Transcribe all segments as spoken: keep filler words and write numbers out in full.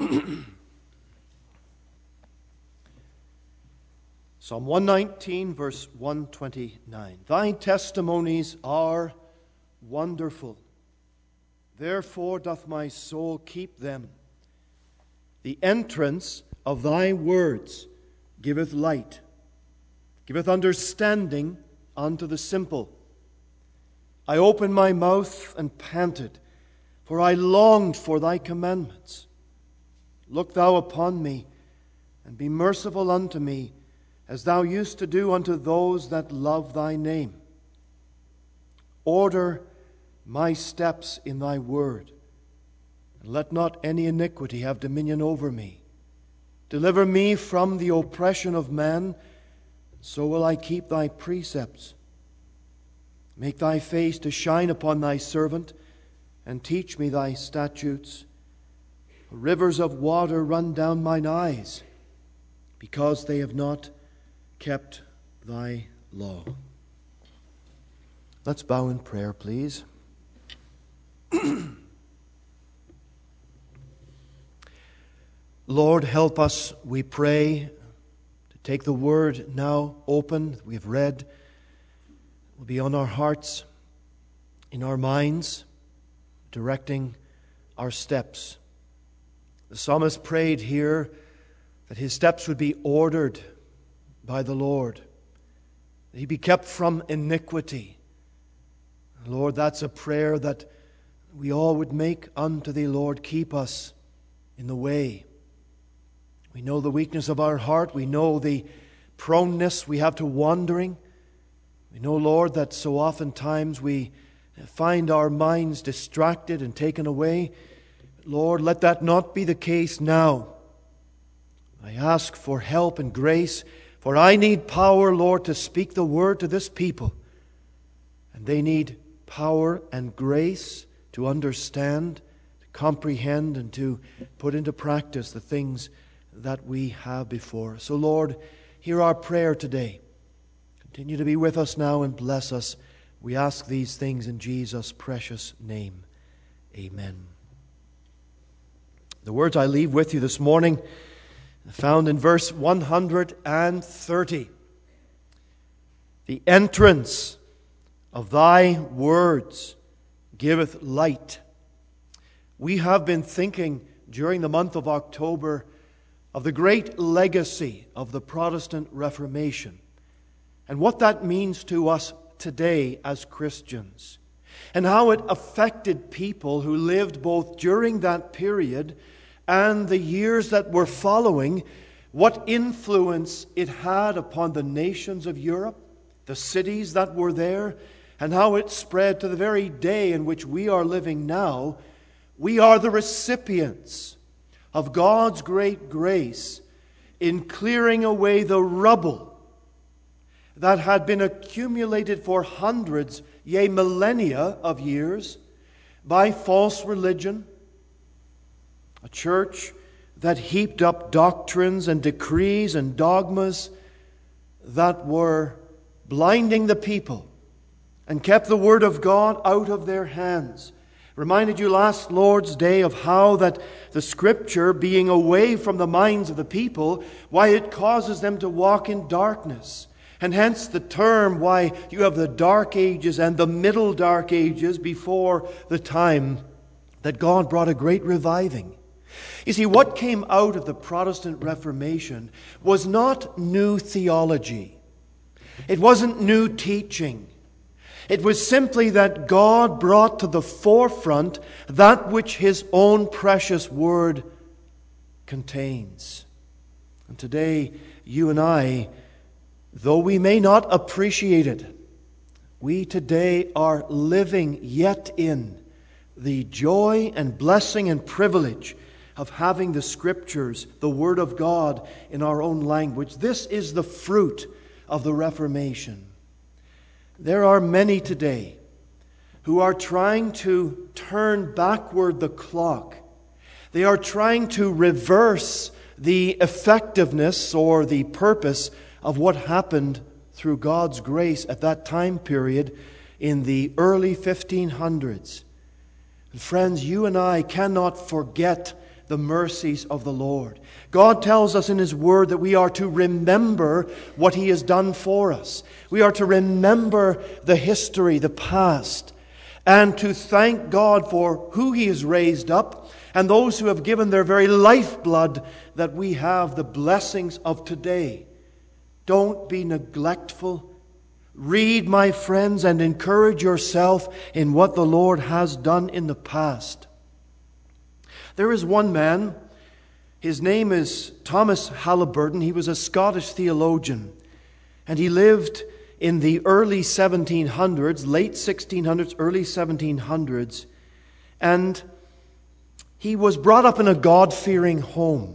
Psalm one nineteen, verse one twenty-nine. Thy testimonies are wonderful. Therefore doth my soul keep them. The entrance of thy words giveth light, giveth understanding unto the simple. I opened my mouth and panted, for I longed for thy commandments. Look thou upon me, and be merciful unto me, as thou used to do unto those that love thy name. Order my steps in thy word, and let not any iniquity have dominion over me. Deliver me from the oppression of man, so will I keep thy precepts. Make thy face to shine upon thy servant, and teach me thy statutes. Rivers of water run down mine eyes, because they have not kept thy law. Let's bow in prayer, please. Lord, help us, we pray, to take the word now open that we have read. It will be on our hearts, in our minds, directing our steps. The psalmist prayed here that his steps would be ordered by the Lord, that he be kept from iniquity. Lord, that's a prayer that we all would make unto thee, Lord. Keep us in the way. We know the weakness of our heart. We know the proneness we have to wandering. We know, Lord, that so oftentimes we find our minds distracted and taken away. Lord, let that not be the case now. I ask for help and grace, for I need power, Lord, to speak the word to this people. And they need power and grace to understand, to comprehend, and to put into practice the things that we have before us. So, Lord, hear our prayer today. Continue to be with us now and bless us. We ask these things in Jesus' precious name. Amen. The words I leave with you this morning are found in verse one hundred thirty. The entrance of thy words giveth light. We have been thinking during the month of October of the great legacy of the Protestant Reformation and what that means to us today as Christians, and how it affected people who lived both during that period and the years that were following, what influence it had upon the nations of Europe, the cities that were there, and how it spread to the very day in which we are living now. We are the recipients of God's great grace in clearing away the rubble that had been accumulated for hundreds, yea, millennia of years by false religion, a church that heaped up doctrines and decrees and dogmas that were blinding the people and kept the Word of God out of their hands. Reminded you last Lord's Day of how that the Scripture, being away from the minds of the people, why it causes them to walk in darkness. And hence the term why you have the dark ages and the middle dark ages before the time that God brought a great reviving. You see, what came out of the Protestant Reformation was not new theology. It wasn't new teaching. It was simply that God brought to the forefront that which His own precious Word contains. And today, you and I, though we may not appreciate it, we today are living yet in the joy and blessing and privilege of having the Scriptures, the Word of God, in our own language. This is the fruit of the Reformation. There are many today who are trying to turn backward the clock. They are trying to reverse the effectiveness or the purpose of what happened through God's grace at that time period in the early fifteen hundreds. And friends, you and I cannot forget the mercies of the Lord. God tells us in His Word that we are to remember what He has done for us. We are to remember the history, the past, and to thank God for who He has raised up and those who have given their very lifeblood that we have the blessings of today. Don't be neglectful. Read, my friends, and encourage yourself in what the Lord has done in the past. There is one man, his name is Thomas Halliburton. He was a Scottish theologian, and he lived in the early seventeen hundreds, late sixteen hundreds, early seventeen hundreds, and he was brought up in a God-fearing home.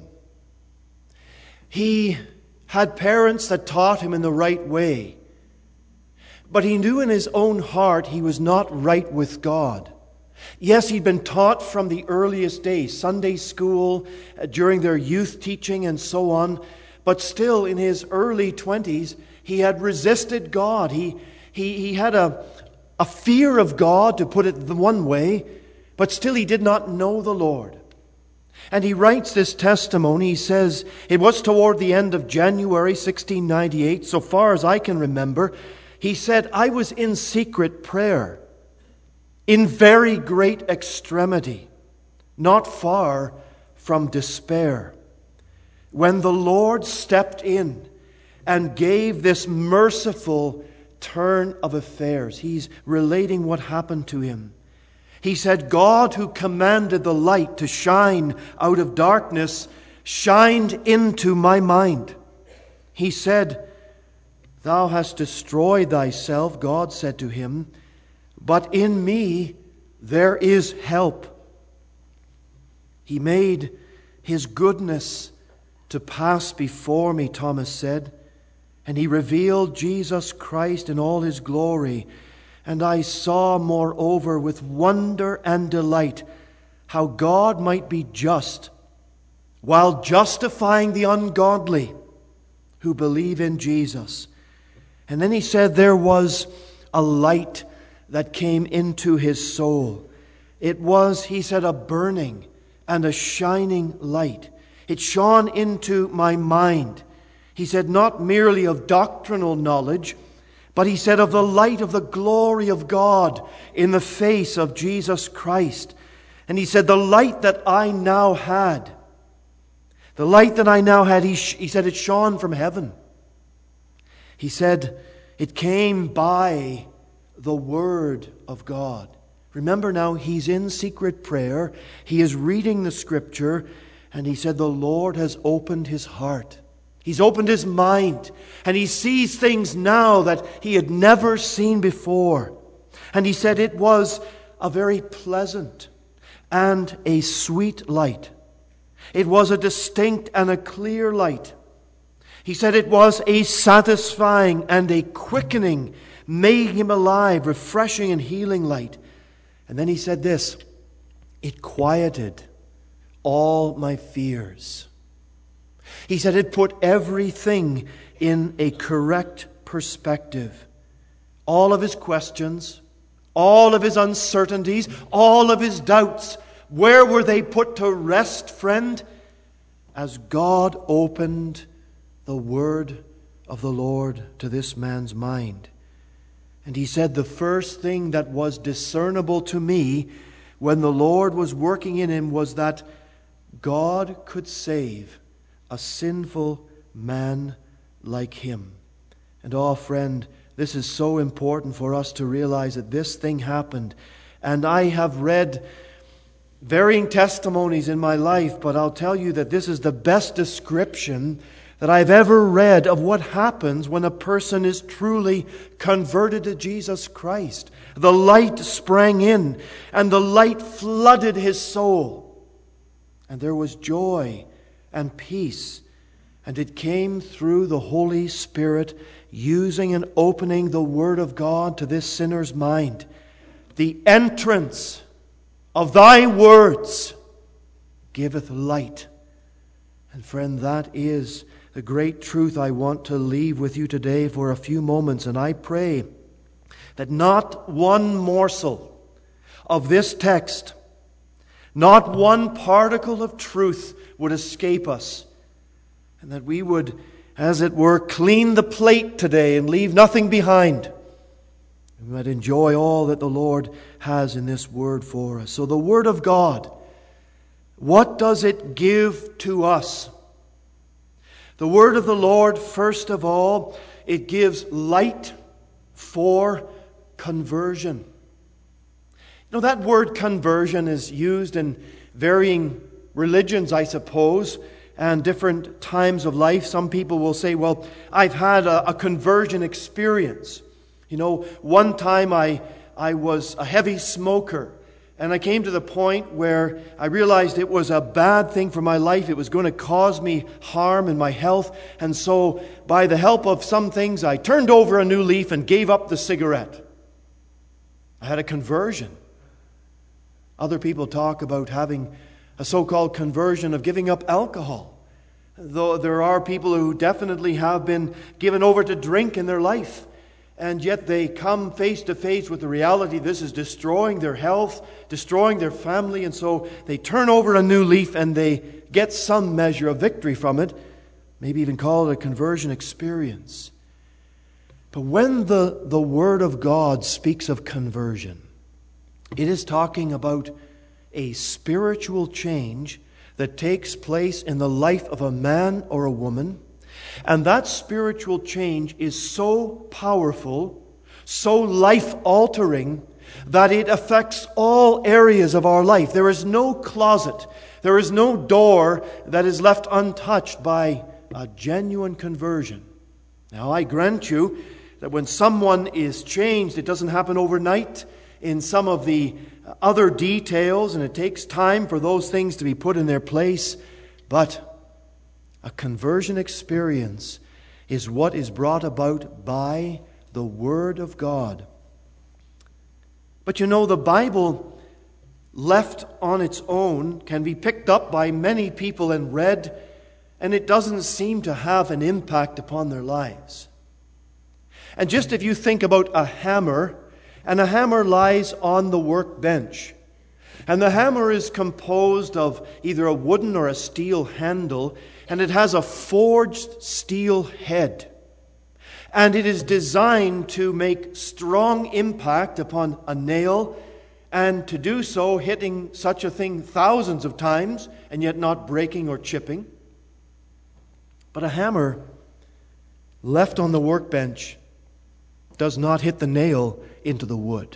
He had parents that taught him in the right way, but he knew in his own heart he was not right with God. Yes, he'd been taught from the earliest days, Sunday school, uh, during their youth teaching and so on, but still in his early twenties, he had resisted God. He, he, he had a, a fear of God, to put it the one way, but still he did not know the Lord. And he writes this testimony. He says, it was toward the end of January sixteen ninety-eight, so far as I can remember. He said, I was in secret prayer, in very great extremity, not far from despair, when the Lord stepped in and gave this merciful turn of affairs. He's relating what happened to him. He said, God, who commanded the light to shine out of darkness, shined into my mind. He said, Thou hast destroyed thyself, God said to him, but in me there is help. He made His goodness to pass before me, Thomas said, and He revealed Jesus Christ in all His glory. And I saw, moreover, with wonder and delight, how God might be just, while justifying the ungodly who believe in Jesus. And then he said there was a light that came into his soul. It was, he said, a burning and a shining light. It shone into my mind. He said, not merely of doctrinal knowledge, but he said of the light of the glory of God in the face of Jesus Christ. And he said, the light that I now had, the light that I now had, he, he said, it shone from heaven. He said, it came by the Word of God. Remember now, he's in secret prayer. He is reading the Scripture. And he said, the Lord has opened his heart. He's opened his mind, and he sees things now that he had never seen before. And he said it was a very pleasant and a sweet light. It was a distinct and a clear light. He said it was a satisfying and a quickening, making him alive, refreshing and healing light. And then he said this, it quieted all my fears. He said it put everything in a correct perspective. All of his questions, all of his uncertainties, all of his doubts, where were they put to rest, friend? As God opened the word of the Lord to this man's mind. And he said the first thing that was discernible to me when the Lord was working in him was that God could save a sinful man like him. And oh, friend, this is so important for us to realize that this thing happened. And I have read varying testimonies in my life, but I'll tell you that this is the best description that I've ever read of what happens when a person is truly converted to Jesus Christ. The light sprang in, and the light flooded his soul. And there was joy and peace. And it came through the Holy Spirit using and opening the Word of God to this sinner's mind. The entrance of thy words giveth light. And friend, that is the great truth I want to leave with you today for a few moments. And I pray that not one morsel of this text, Not one particle of truth would escape us. And that we would, as it were, clean the plate today and leave nothing behind. And we might enjoy all that the Lord has in this Word for us. So the Word of God, what does it give to us? The Word of the Lord, first of all, it gives light for conversion. You know, that word conversion is used in varying religions, I suppose, and different times of life. Some people will say, well, I've had a, a conversion experience. You know, one time I, I was a heavy smoker, and I came to the point where I realized it was a bad thing for my life. It was going to cause me harm in my health. And so, by the help of some things, I turned over a new leaf and gave up the cigarette. I had a conversion. Other people talk about having a so-called conversion of giving up alcohol. Though there are people who definitely have been given over to drink in their life. And yet they come face to face with the reality this is destroying their health, destroying their family. And so they turn over a new leaf and they get some measure of victory from it. Maybe even call it a conversion experience. But when the, the Word of God speaks of conversion, it is talking about a spiritual change that takes place in the life of a man or a woman. And that spiritual change is so powerful, so life-altering, that it affects all areas of our life. There is no closet, there is no door that is left untouched by a genuine conversion. Now, I grant you that when someone is changed, it doesn't happen overnight in some of the other details, and it takes time for those things to be put in their place. But a conversion experience is what is brought about by the Word of God. But you know, the Bible, left on its own, can be picked up by many people and read, and it doesn't seem to have an impact upon their lives. And just if you think about a hammer, and a hammer lies on the workbench, and the hammer is composed of either a wooden or a steel handle, and it has a forged steel head. And it is designed to make strong impact upon a nail, and to do so hitting such a thing thousands of times, and yet not breaking or chipping. But a hammer left on the workbench does not hit the nail into the wood.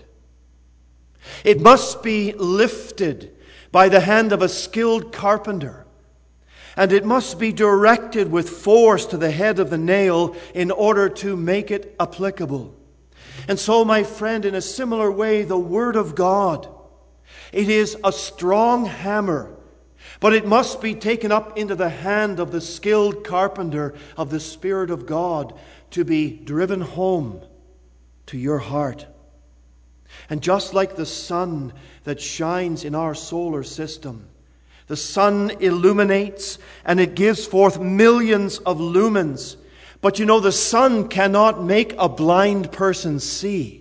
It must be lifted by the hand of a skilled carpenter, and it must be directed with force to the head of the nail in order to make it applicable. And so, my friend, in a similar way, the Word of God, it is a strong hammer, but it must be taken up into the hand of the skilled carpenter of the Spirit of God to be driven home to your heart. And just like the sun that shines in our solar system, the sun illuminates and it gives forth millions of lumens. But you know, the sun cannot make a blind person see.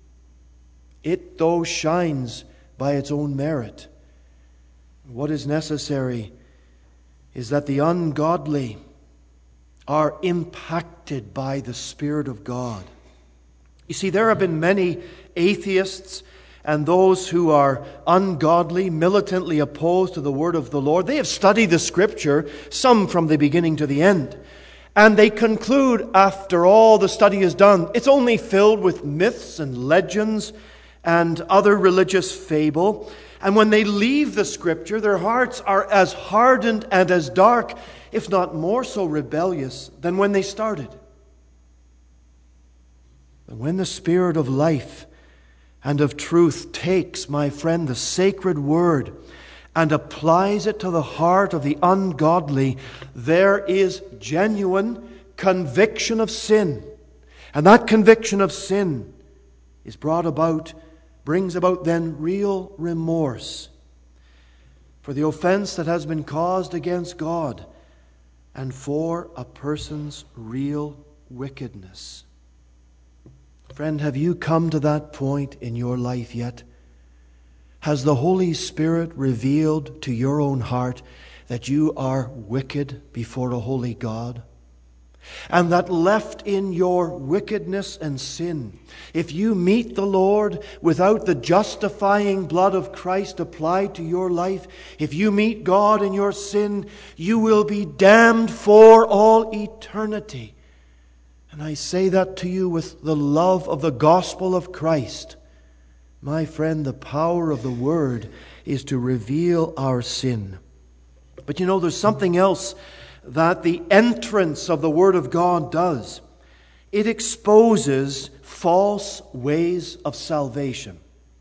It, though, shines by its own merit. What is necessary is that the ungodly are impacted by the Spirit of God. You see, there have been many atheists and those who are ungodly, militantly opposed to the Word of the Lord. They have studied the Scripture, some from the beginning to the end. And they conclude, after all the study is done, it's only filled with myths and legends and other religious fable. And when they leave the Scripture, their hearts are as hardened and as dark, if not more so rebellious, than when they started. But when the Spirit of life and of truth takes, my friend, the sacred Word and applies it to the heart of the ungodly, there is genuine conviction of sin. And that conviction of sin is brought about, brings about then real remorse for the offense that has been caused against God and for a person's real wickedness. Friend, have you come to that point in your life yet? Has the Holy Spirit revealed to your own heart that you are wicked before a holy God? And that left in your wickedness and sin, if you meet the Lord without the justifying blood of Christ applied to your life, if you meet God in your sin, you will be damned for all eternity. And I say that to you with the love of the gospel of Christ. My friend, the power of the Word is to reveal our sin. But you know, there's something else that the entrance of the Word of God does. It exposes false ways of salvation.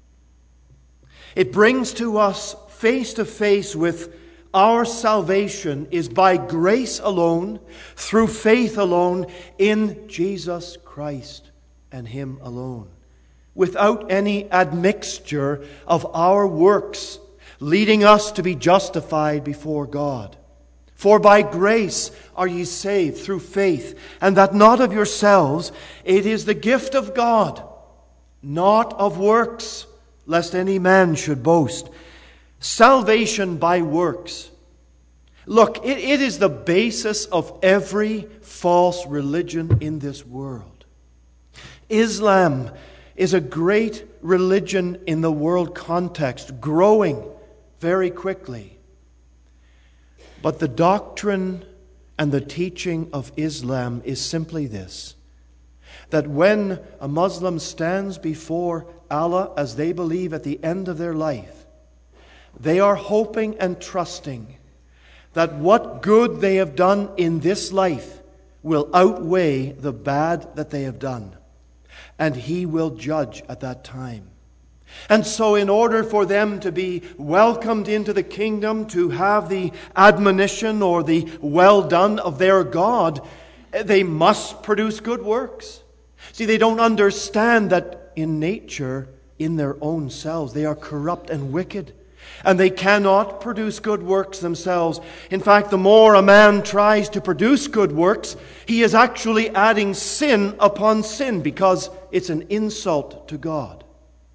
It brings to us face to face with our salvation is by grace alone, through faith alone, in Jesus Christ and Him alone, without any admixture of our works, leading us to be justified before God. For by grace are ye saved through faith, and that not of yourselves, it is the gift of God, not of works, lest any man should boast. Salvation by works. Look, it, it is the basis of every false religion in this world. Islam is a great religion in the world context, growing very quickly. But the doctrine and the teaching of Islam is simply this: that when a Muslim stands before Allah, as they believe at the end of their life, they are hoping and trusting that what good they have done in this life will outweigh the bad that they have done. And He will judge at that time. And so in order for them to be welcomed into the kingdom, to have the admonition or the well done of their God, they must produce good works. See, they don't understand that in nature, in their own selves, they are corrupt and wicked. And they cannot produce good works themselves. In fact, the more a man tries to produce good works, he is actually adding sin upon sin, because it's an insult to God.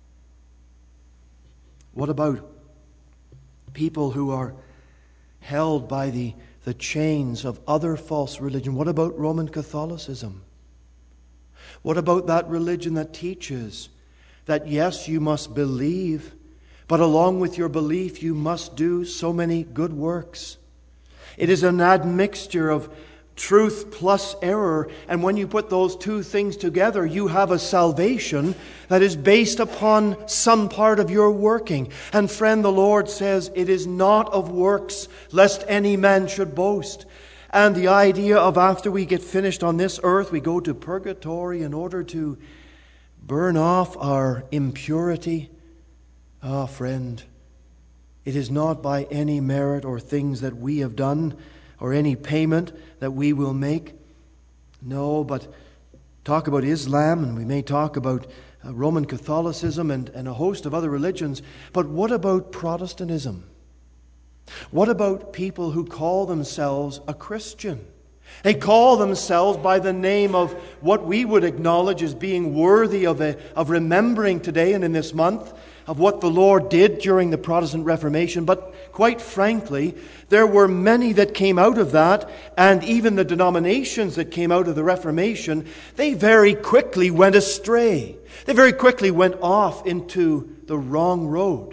What about people who are held by the, the chains of other false religion? What about Roman Catholicism? What about that religion that teaches that yes, you must believe, but along with your belief, you must do so many good works? It is an admixture of truth plus error. And when you put those two things together, you have a salvation that is based upon some part of your working. And friend, the Lord says, it is not of works, lest any man should boast. And the idea of after we get finished on this earth, we go to purgatory in order to burn off our impurity. Ah, friend, it is not by any merit or things that we have done or any payment that we will make. No, but talk about Islam, and we may talk about uh, Roman Catholicism and, and a host of other religions. But what about Protestantism? What about people who call themselves a Christian? They call themselves by the name of what we would acknowledge as being worthy of, a, of remembering today and in this month, of what the Lord did during the Protestant Reformation. But quite frankly, there were many that came out of that, and even the denominations that came out of the Reformation, they very quickly went astray. They very quickly went off into the wrong road.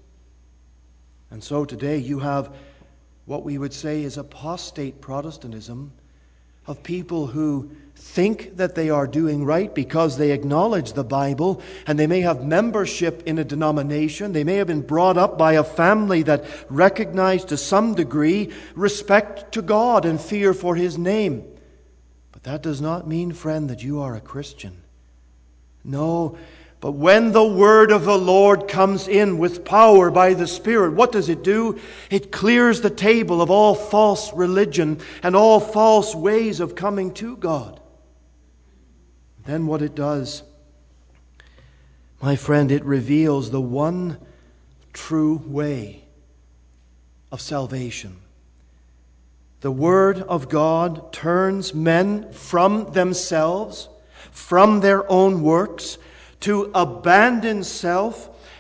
And so today you have what we would say is apostate Protestantism, of people who think that they are doing right because they acknowledge the Bible, and they may have membership in a denomination. They may have been brought up by a family that recognized to some degree respect to God and fear for His name. But that does not mean, friend, that you are a Christian. No, but when the word of the Lord comes in with power by the Spirit, what does it do? It clears the table of all false religion and all false ways of coming to God. Then what it does, my friend, it reveals the one true way of salvation. The Word of God turns men from themselves, from their own works, to abandon self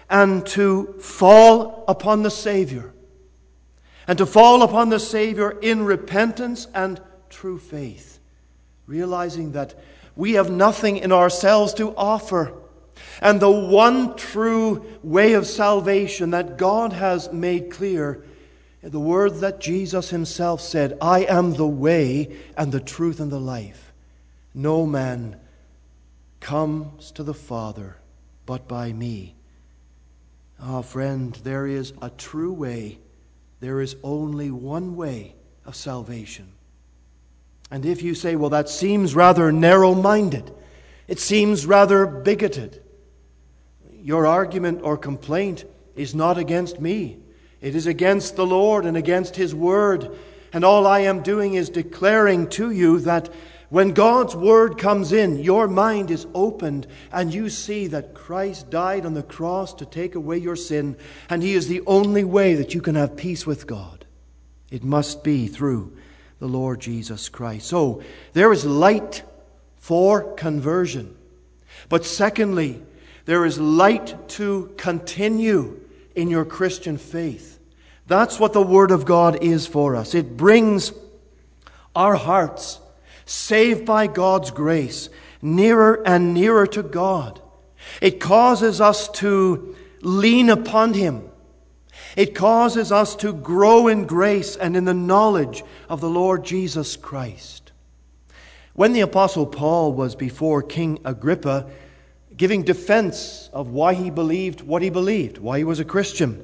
and to fall upon the Savior. And to fall upon the Savior in repentance and true faith, realizing that we have nothing in ourselves to offer. And the one true way of salvation that God has made clear, the word that Jesus himself said, I am the way and the truth and the life. No man comes to the Father but by me. Ah, friend, there is a true way. There is only one way of salvation. And if you say, well, that seems rather narrow-minded, it seems rather bigoted, your argument or complaint is not against me. It is against the Lord and against His Word. And all I am doing is declaring to you that when God's Word comes in, your mind is opened and you see that Christ died on the cross to take away your sin, and He is the only way that you can have peace with God. It must be through the Lord Jesus Christ. So, there is light for conversion. But secondly, there is light to continue in your Christian faith. That's what the Word of God is for us. It brings our hearts, saved by God's grace, nearer and nearer to God. It causes us to lean upon Him. It causes us to grow in grace and in the knowledge of the Lord Jesus Christ. When the Apostle Paul was before King Agrippa, giving defense of why he believed what he believed, why he was a Christian,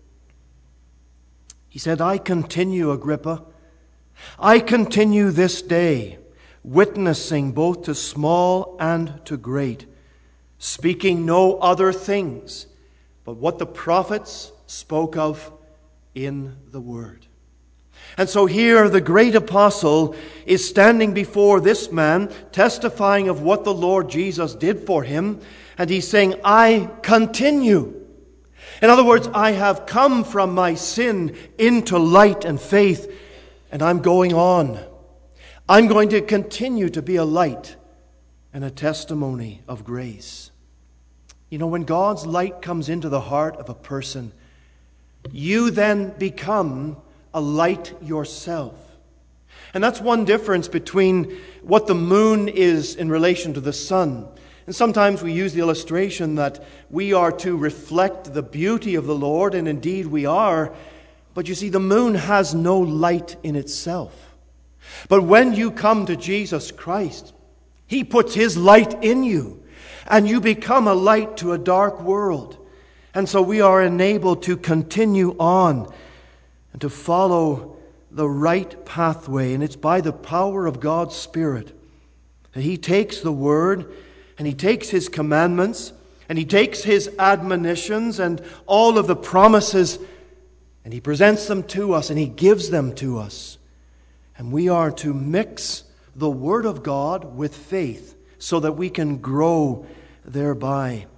he said, I continue, Agrippa, I continue this day, witnessing both to small and to great, speaking no other things but what the prophets spoke of in the Word. And so here the great apostle is standing before this man, testifying of what the Lord Jesus did for him, and he's saying, I continue. In other words, I have come from my sin into light and faith, and I'm going on. I'm going to continue to be a light and a testimony of grace. You know, when God's light comes into the heart of a person, you then become a light yourself. And that's one difference between what the moon is in relation to the sun. And sometimes we use the illustration that we are to reflect the beauty of the Lord, and indeed we are. But you see, the moon has no light in itself. But when you come to Jesus Christ, He puts His light in you, and you become a light to a dark world. And so we are enabled to continue on and to follow the right pathway. And it's by the power of God's Spirit that He takes the Word and He takes His commandments and He takes His admonitions and all of the promises, and He presents them to us and He gives them to us. And we are to mix the Word of God with faith so that we can grow thereby.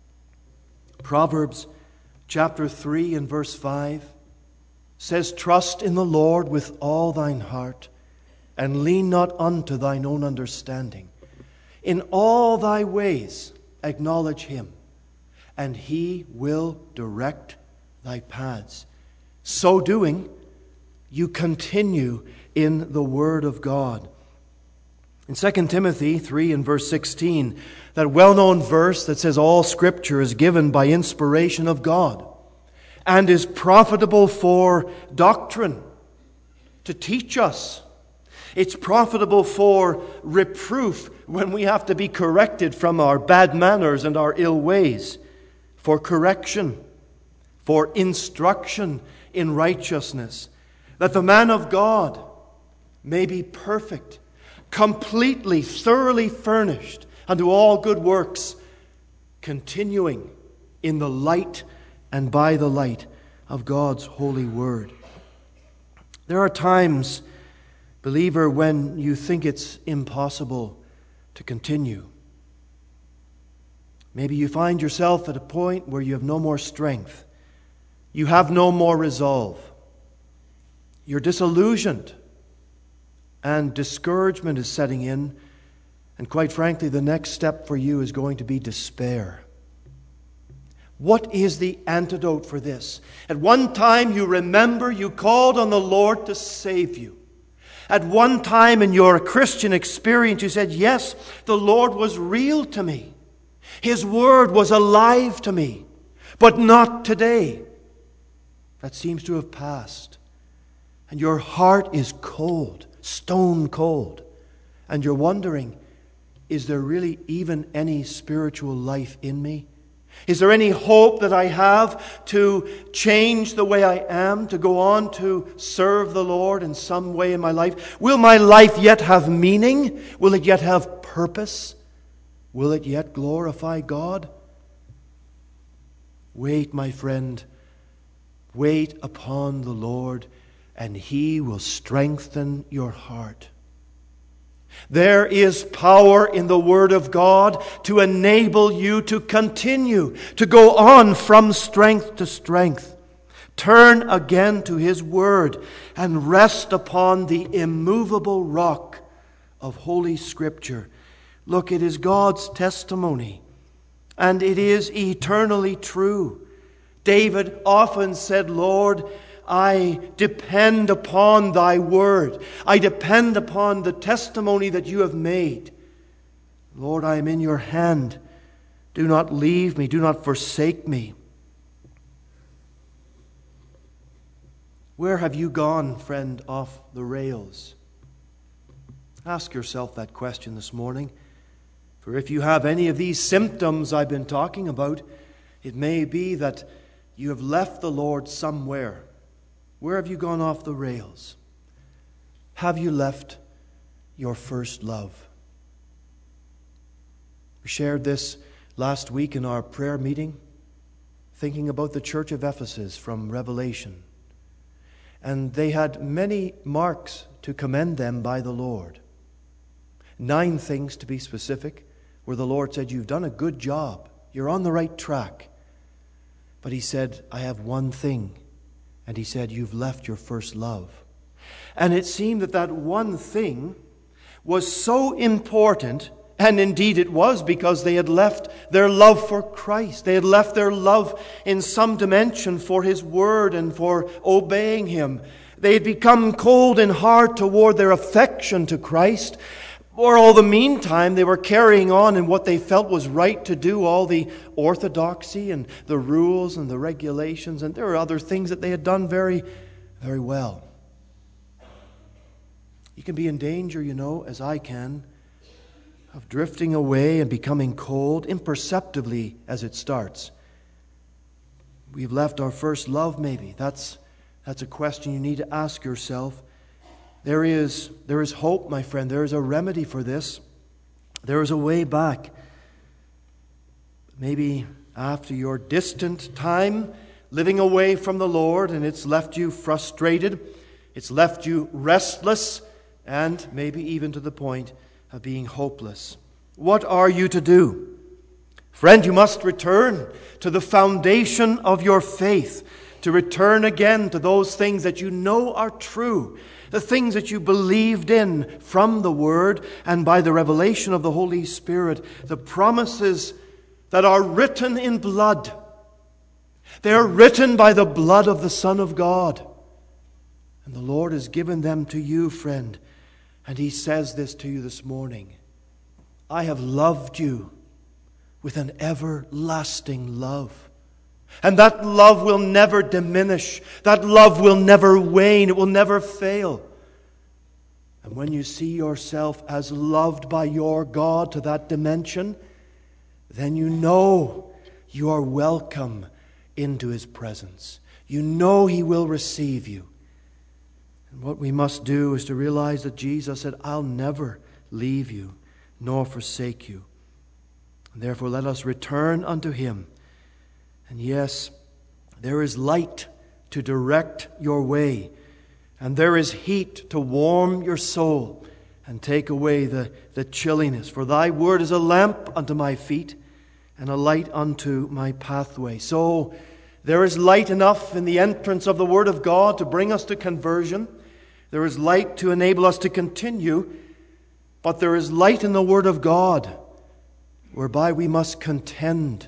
Proverbs chapter three and verse five says, Trust in the Lord with all thine heart, and lean not unto thine own understanding. In all thy ways acknowledge Him, and He will direct thy paths. So doing, you continue in the Word of God. In Second Timothy three and verse sixteen, that well-known verse that says all Scripture is given by inspiration of God and is profitable for doctrine, to teach us. It's profitable for reproof when we have to be corrected from our bad manners and our ill ways, for correction, for instruction in righteousness, that the man of God may be perfect, completely, thoroughly furnished unto all good works, continuing in the light and by the light of God's holy word. There are times, believer, when you think it's impossible to continue. Maybe you find yourself at a point where you have no more strength. You have no more resolve. You're disillusioned, and discouragement is setting in. And quite frankly, the next step for you is going to be despair. What is the antidote for this? At one time you remember you called on the Lord to save you. At one time in your Christian experience you said, yes, the Lord was real to me. His word was alive to me. But not today. That seems to have passed. And your heart is cold, stone cold. And you're wondering, is there really even any spiritual life in me? Is there any hope that I have to change the way I am, to go on to serve the Lord in some way in my life? Will my life yet have meaning? Will it yet have purpose? Will it yet glorify God? Wait, my friend. Wait upon the Lord, and He will strengthen your heart. There is power in the Word of God to enable you to continue, to go on from strength to strength. Turn again to His Word and rest upon the immovable rock of Holy Scripture. Look, it is God's testimony, and it is eternally true. David often said, Lord, I depend upon Thy word. I depend upon the testimony that You have made. Lord, I am in Your hand. Do not leave me. Do not forsake me. Where have you gone, friend, off the rails? Ask yourself that question this morning. For if you have any of these symptoms I've been talking about, it may be that you have left the Lord somewhere. Where have you gone off the rails? Have you left your first love? We shared this last week in our prayer meeting, thinking about the church of Ephesus from Revelation. And they had many marks to commend them by the Lord. Nine things to be specific, where the Lord said, you've done a good job. You're on the right track. But He said, I have one thing. And He said, you've left your first love. And it seemed that that one thing was so important, and indeed it was, because they had left their love for Christ. They had left their love in some dimension for His word and for obeying Him. They had become cold and hard toward their affection to Christ. For all the meantime, they were carrying on in what they felt was right to do, all the orthodoxy and the rules and the regulations, and there were other things that they had done very, very well. You can be in danger, you know, as I can, of drifting away and becoming cold, imperceptibly as it starts. We've left our first love, maybe. That's, that's a question you need to ask yourself. There is, there is hope, my friend. There is a remedy for this. There is a way back. Maybe after your distant time living away from the Lord, and it's left you frustrated, it's left you restless, and maybe even to the point of being hopeless. What are you to do? Friend, you must return to the foundation of your faith, to return again to those things that you know are true, the things that you believed in from the Word and by the revelation of the Holy Spirit, the promises that are written in blood. They are written by the blood of the Son of God. And the Lord has given them to you, friend. And He says this to you this morning. I have loved you with an everlasting love. And that love will never diminish. That love will never wane. It will never fail. And when you see yourself as loved by your God to that dimension, then you know you are welcome into His presence. You know He will receive you. And what we must do is to realize that Jesus said, I'll never leave you nor forsake you. And therefore let us return unto Him. And yes, there is light to direct your way, and there is heat to warm your soul and take away the, the chilliness. For Thy word is a lamp unto my feet and a light unto my pathway. So there is light enough in the entrance of the Word of God to bring us to conversion. There is light to enable us to continue, but there is light in the Word of God whereby we must contend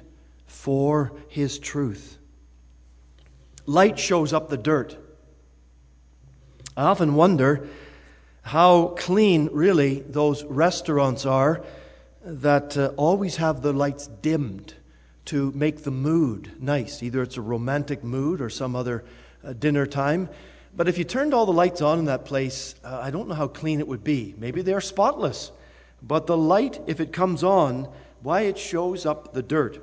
for His truth. Light shows up the dirt. I often wonder how clean really those restaurants are that uh, always have the lights dimmed to make the mood nice. Either it's a romantic mood or some other uh, dinner time. But if you turned all the lights on in that place, uh, I don't know how clean it would be. Maybe they're spotless. But the light, if it comes on, why, it shows up the dirt.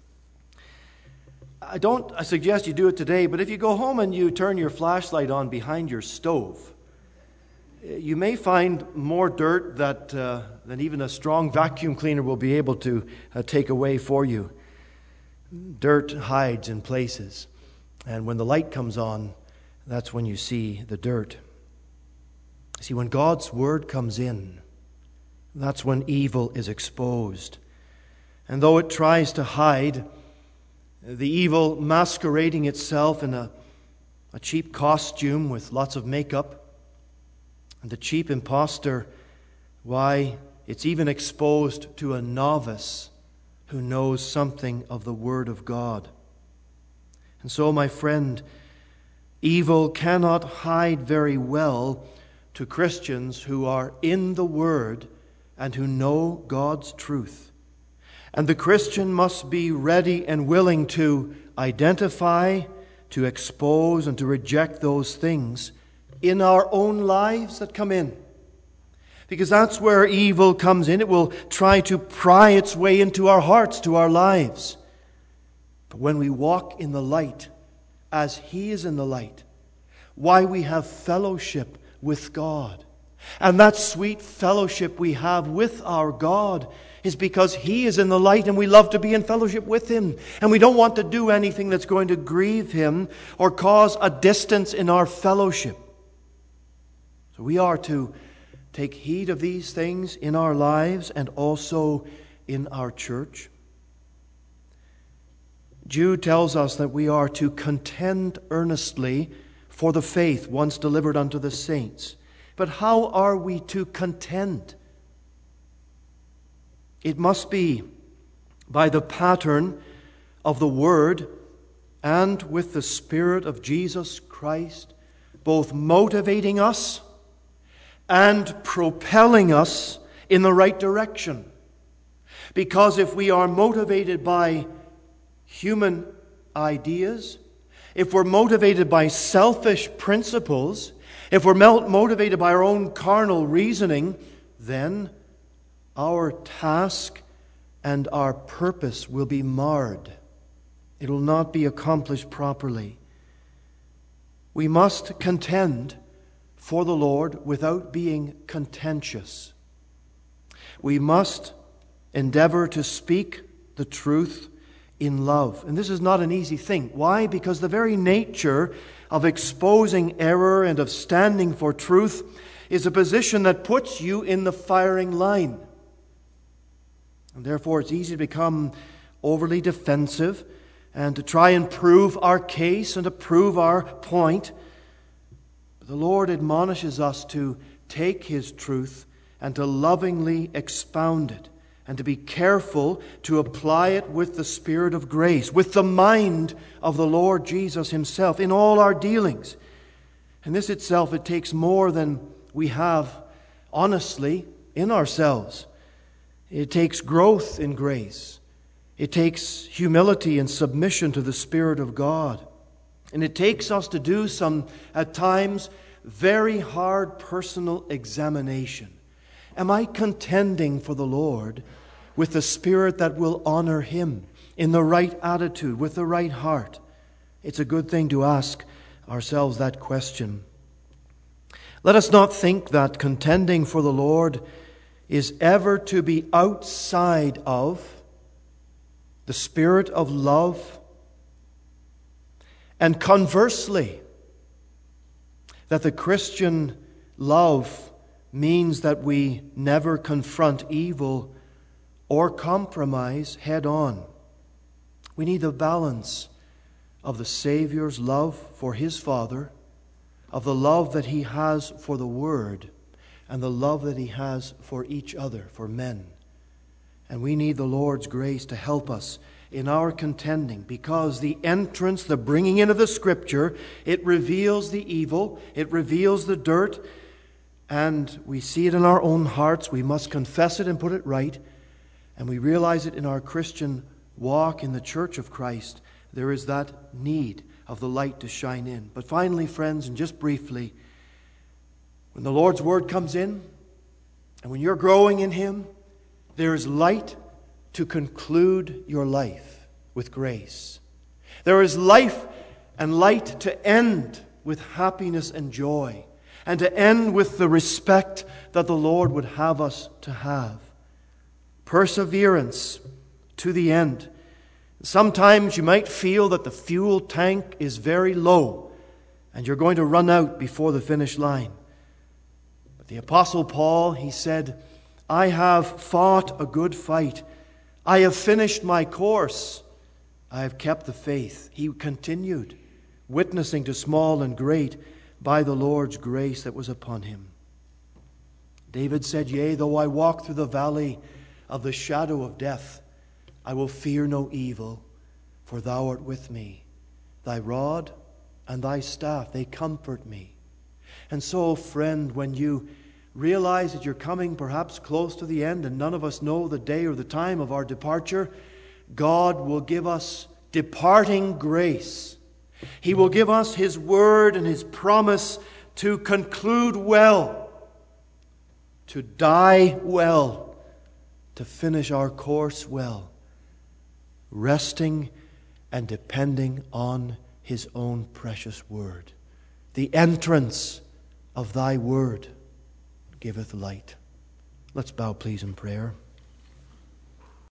I don't I suggest you do it today, but if you go home and you turn your flashlight on behind your stove, you may find more dirt that uh, than even a strong vacuum cleaner will be able to uh, take away for you. Dirt hides in places, and when the light comes on, that's when you see the dirt. See, when God's Word comes in, that's when evil is exposed. And though it tries to hide, the evil masquerading itself in a, a cheap costume with lots of makeup, and the cheap impostor, why, it's even exposed to a novice who knows something of the Word of God. And so, my friend, evil cannot hide very well to Christians who are in the Word and who know God's truth. And the Christian must be ready and willing to identify, to expose, and to reject those things in our own lives that come in. Because that's where evil comes in. It will try to pry its way into our hearts, to our lives. But when we walk in the light, as He is in the light, why, we have fellowship with God. And that sweet fellowship we have with our God is because He is in the light and we love to be in fellowship with Him. And we don't want to do anything that's going to grieve Him or cause a distance in our fellowship. So we are to take heed of these things in our lives and also in our church. Jude tells us that we are to contend earnestly for the faith once delivered unto the saints. But how are we to contend? It must be by the pattern of the Word and with the Spirit of Jesus Christ, both motivating us and propelling us in the right direction. Because if we are motivated by human ideas, if we're motivated by selfish principles, if we're motivated by our own carnal reasoning, then our task and our purpose will be marred. It will not be accomplished properly. We must contend for the Lord without being contentious. We must endeavor to speak the truth in love. And this is not an easy thing. Why? Because the very nature of exposing error and of standing for truth is a position that puts you in the firing line. And therefore it's easy to become overly defensive and to try and prove our case and to prove our point. But the Lord admonishes us to take His truth and to lovingly expound it, and to be careful to apply it with the Spirit of grace, with the mind of the Lord Jesus Himself in all our dealings. And this itself, it takes more than we have honestly in ourselves. It takes growth in grace. It takes humility and submission to the Spirit of God. And it takes us to do some, at times, very hard personal examination. Am I contending for the Lord with the spirit that will honor Him, in the right attitude, with the right heart? It's a good thing to ask ourselves that question. Let us not think that contending for the Lord is ever to be outside of the spirit of love, and conversely, that the Christian love means that we never confront evil or compromise head on. We need the balance of the Savior's love for His Father, of the love that He has for the Word, and the love that He has for each other, for men. And we need the Lord's grace to help us in our contending, because the entrance, the bringing in of the Scripture, it reveals the evil, it reveals the dirt, and we see it in our own hearts. We must confess it and put it right, and we realize it in our Christian walk in the church of Christ. There is that need of the light to shine in. But finally, friends, and just briefly, when the Lord's Word comes in, and when you're growing in Him, there is light to conclude your life with grace. There is life and light to end with happiness and joy, and to end with the respect that the Lord would have us to have. Perseverance to the end. Sometimes you might feel that the fuel tank is very low and you're going to run out before the finish line. But the Apostle Paul, he said, I have fought a good fight. I have finished my course. I have kept the faith. He continued, witnessing to small and great by the Lord's grace that was upon him. David said, Yea, though I walk through the valley of the shadow of death, I will fear no evil, for thou art with me. Thy rod and thy staff, they comfort me. And so, friend, when you realize that you're coming perhaps close to the end, and none of us know the day or the time of our departure, God will give us departing grace. He will give us His word and His promise to conclude well, to die well, to finish our course well, resting and depending on His own precious word. The entrance of Thy word giveth light. Let's bow, please, in prayer.